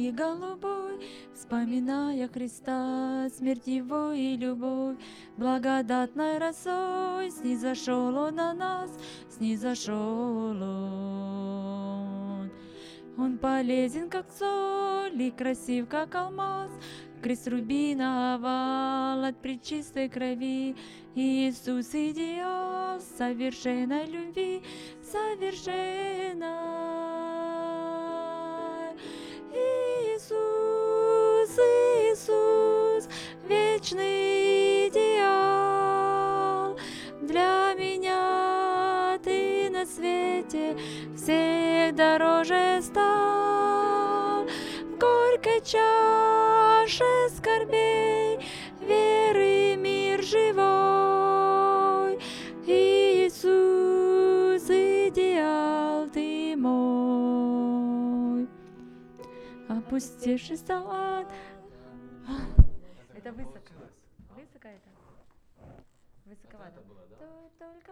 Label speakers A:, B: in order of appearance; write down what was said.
A: И голубой, вспоминая Христа, смерть Его и любовь, благодатной росой снизошел Он на нас, снизошел Он. Он полезен, как соль, и красив, как алмаз, крест рубина овал от пречистой крови. Иисус идеал совершенной любви, совершенной. Иисус, Иисус, вечный идеал, для меня Ты на свете всех дороже стал. В горькой чаше скорбей веры мир живой. Иисус, идеал Ты мой. Опустивший стал. Это высоко. Высоко это? Высоковато. Только